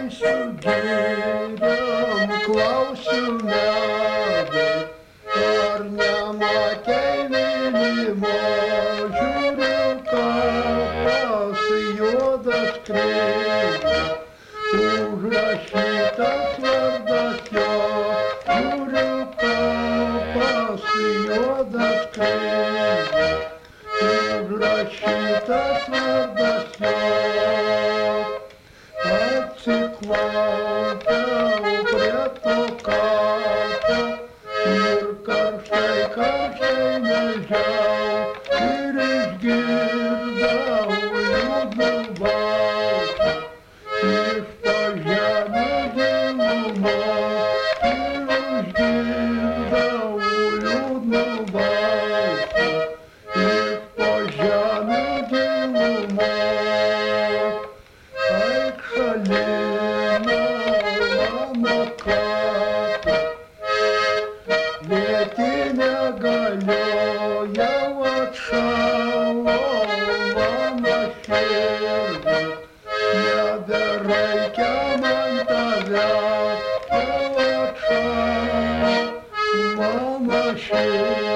eisiu giriom, klausiu medai, ar nematei mylimo, žiūriu kapas juodas kreivas, užrašytas vardas jo, žiūriu kapas juodas kreivas, užrašytas vardas jo. Atsiklaupiau prie to kapo ir karštai melžiau ir išgirdau liūdną balsą iš po žemių gilumos ir išgirdau liūdną balsą iš po žemių gilumos. Eik šalin mano kapo, lėti negaliu, jau atšalo mano širdis, nebereikia man tavęs, jau atšalo mano širdis.